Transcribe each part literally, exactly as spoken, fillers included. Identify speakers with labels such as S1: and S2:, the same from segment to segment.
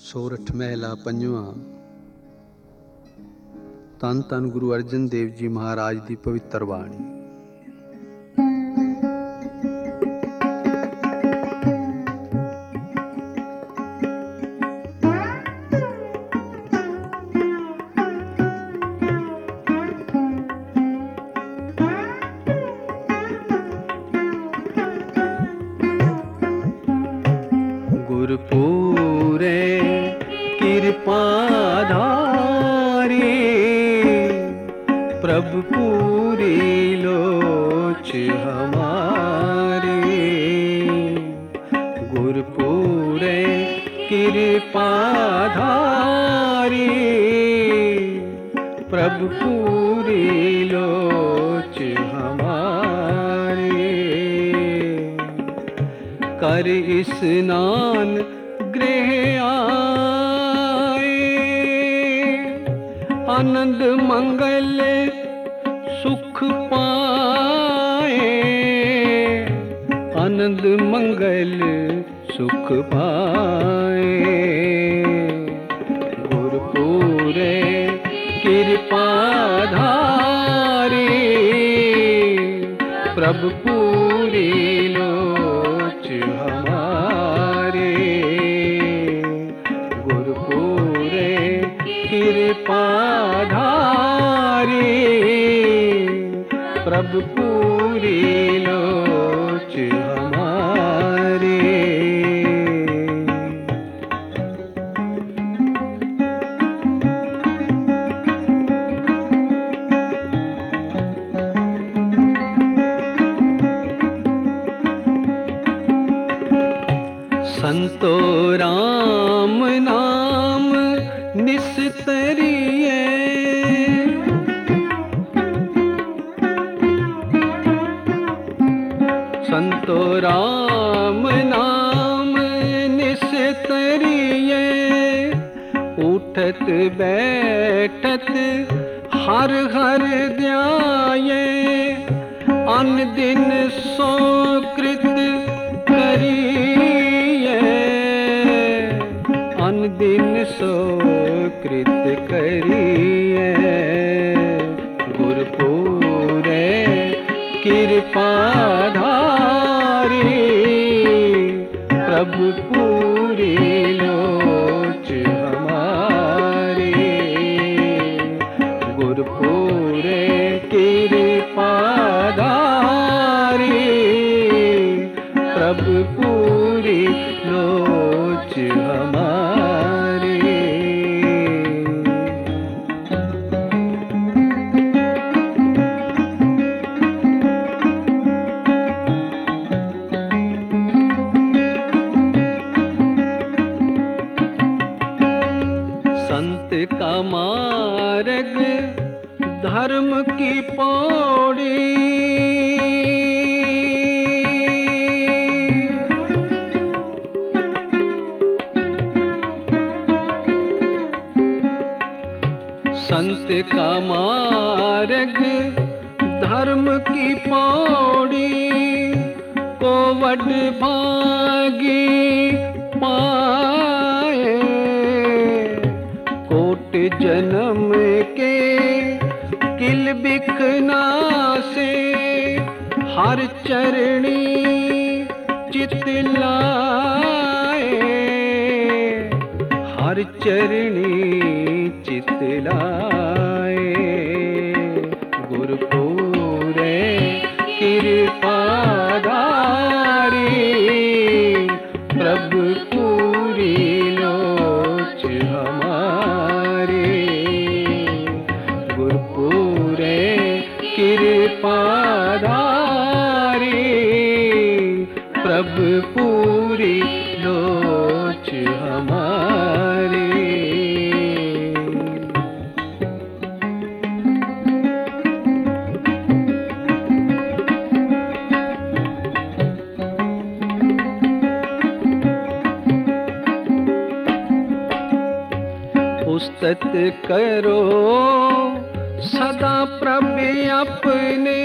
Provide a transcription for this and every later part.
S1: सोरठ महला पंजवा। धन धन गुरु अर्जन देव जी महाराज की पवित्र बाणी। गुरपुरे कृपा धारी, प्रभु पूरी लोच हमारी। गुरपुरे कृपा धारी, प्रभु पूरी लोच हमारी। कर स्नान गृह आए, आनंद मंगल सुख पाए। आनंद मंगल सुख पाए। गुरपुरे कृपा धारी, प्रभु पूरी लोच हमारे। गुरपुरे कृपा धारी, प्रभु पूरी लोच हमारे। संतो राम नाम निस्तरिए, संतो राम नाम निस्तरिए। उठत बैठत हर हर ध्याये, अन दिन सो कृत करिए। अन दिन सो कृत करिए। गुरपुरे कृपा धारी, प्रभु पूरी लोच हमारी। गुरपुरे कृपा धारी, प्रभु पूरी लोच हमारी। संत का मार्ग धर्म की पौड़ी, संत का मार्ग धर्म की पौड़ी। कोवड भागी पाए, कोट जन्म के किल बिखना से। हर चरणी चित लाए, हर चरणी चित लाए। गुरपुरे कृपा धारी, प्रभु पूरी लोच हमारी। गुरपुरे कृपा धारी, प्रभु पूरी लोच हमारी। उस्तत करो सदा प्रभु अपने,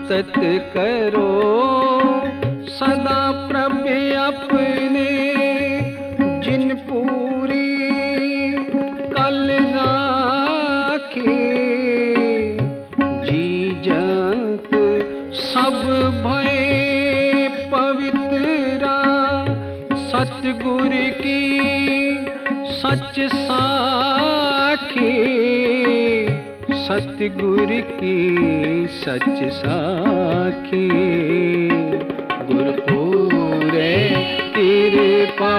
S2: संतत करो सदा प्रभ अपने, जिन पूरी कल राखे जी जंत सब भय पवित्रा। सतगुर की सच साखी, सतगुर की सच साखी। गुरपुरे कृपाधारी,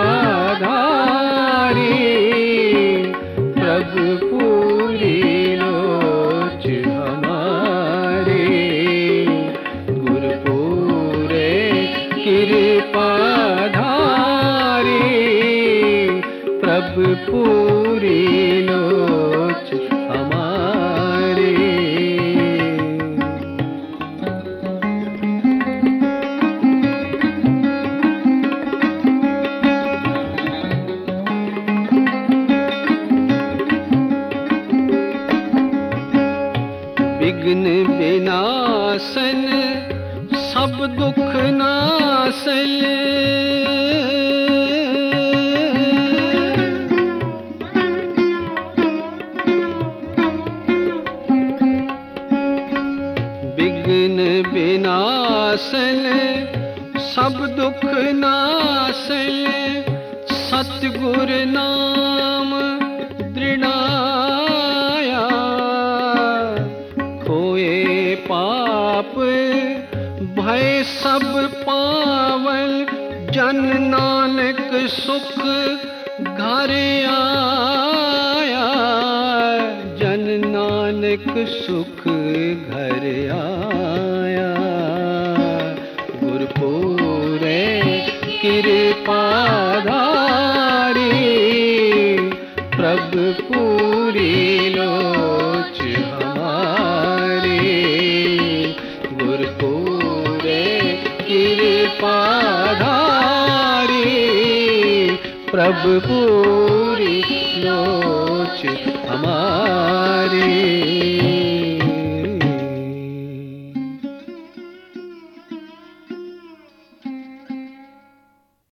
S2: प्रभु पूरी लोच हमारी। गुरपुरे कृपाधारी, प्रभु पूरी लोच हमारी। विघ्न विनाशन सब दुख नाशन, विघ्न विनाशन सब दुख नाशन। सतगुर नाम दृढ़ाया, खोए पाप भय सब पावन। जन नानक सुख घर आया, जन नानक सुख घर आया। गुरपुरे कृपाधारी, प्रभु पूरी लोच हमारी। गुरपुरे कृपाधारी, प्रभु पूरी लोच हमारी।